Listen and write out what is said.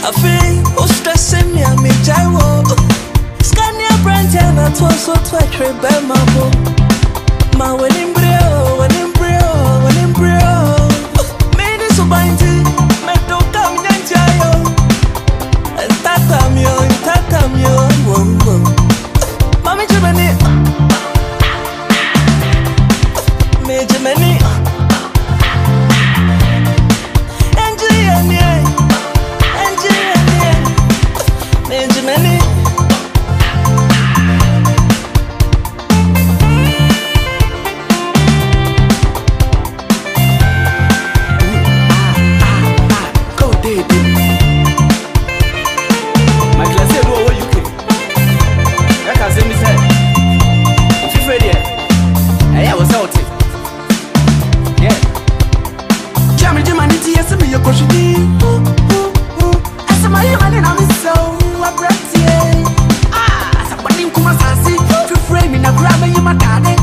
I feel stressing me, I'm a gyro. Scania brand, and I told so to a trip by my book. My wedding brio, wedding brio, wedding brio. Made it so bindy, my dog come and jail. And tatamio, whoa. Mommy Jimmy, Major Many, Angie, Major Many. Somebody come and see, frame in a grab and you my daddy.